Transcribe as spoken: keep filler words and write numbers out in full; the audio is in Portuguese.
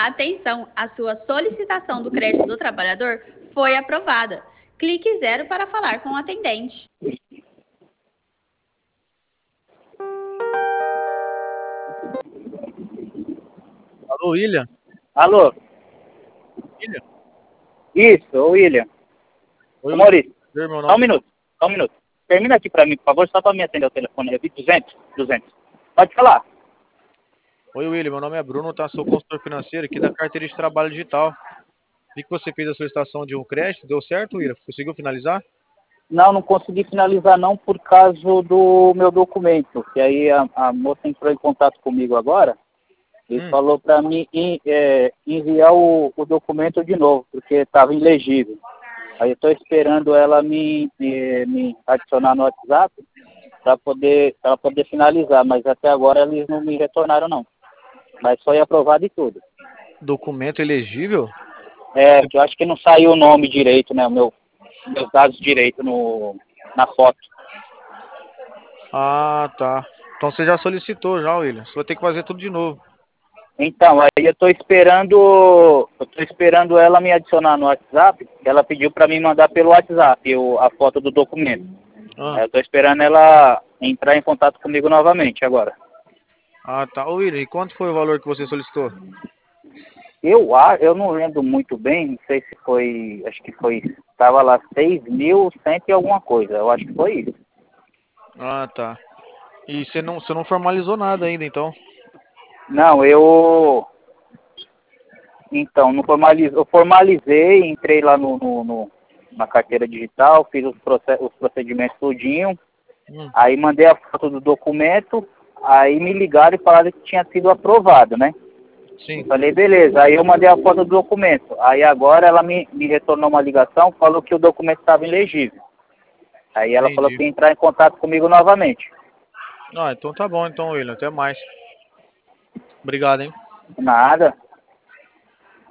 Atenção, a sua solicitação do crédito do trabalhador foi aprovada. Clique zero para falar com o atendente. Alô, William? Alô? William? Isso, ô William. Oi, Ô Maurício, meu irmão, só um minuto, só um minuto. Termina aqui pra mim, por favor, só pra me atender o telefone. Eu vi duzentos, duzentos. Pode falar. Oi, William, meu nome é Bruno, tá? Sou consultor financeiro aqui da carteira de trabalho digital. Vi que você fez a solicitação de um crédito, deu certo, William? Conseguiu finalizar? Não, não consegui finalizar não por causa do meu documento. Que aí a, a moça entrou em contato comigo agora e Hum. falou para mim em, é, enviar o, o documento de novo, porque estava ilegível. Aí eu estou esperando ela me, me, me adicionar no WhatsApp para poder, pra poder finalizar, mas até agora eles não me retornaram não. Mas foi aprovado e tudo. Documento elegível? É, que eu acho que não saiu o nome direito, né? O meu, meus dados direito no, na foto. Ah, tá. Então você já solicitou já, William. Você vai ter que fazer tudo de novo. Então, aí eu tô esperando, eu tô esperando ela me adicionar no WhatsApp, que ela pediu para mim mandar pelo WhatsApp o, a foto do documento. Ah, Aí eu tô esperando ela entrar em contato comigo novamente agora. ah tá. Ô, William, e quanto foi o valor que você solicitou? Eu, a- eu não lembro muito bem, não sei se foi, acho que foi, estava lá seis mil cento e alguma coisa, eu acho que foi isso. Ah, tá. E você não, você não formalizou nada ainda, então? Não, eu, então, não formalize, eu formalizei, entrei lá no, no, no- na carteira digital, fiz os, proce- os procedimentos tudinho, Hum, aí mandei a foto do documento, aí me ligaram e falaram que tinha sido aprovado, né? sim, Falei, beleza, aí eu mandei a foto do documento, aí agora ela me, me retornou uma ligação, falou que o documento estava ilegível. Aí ela falou entendi. que ia entrar em contato comigo novamente. Ah, então tá bom, então, William. Até mais. Obrigado, hein? Nada.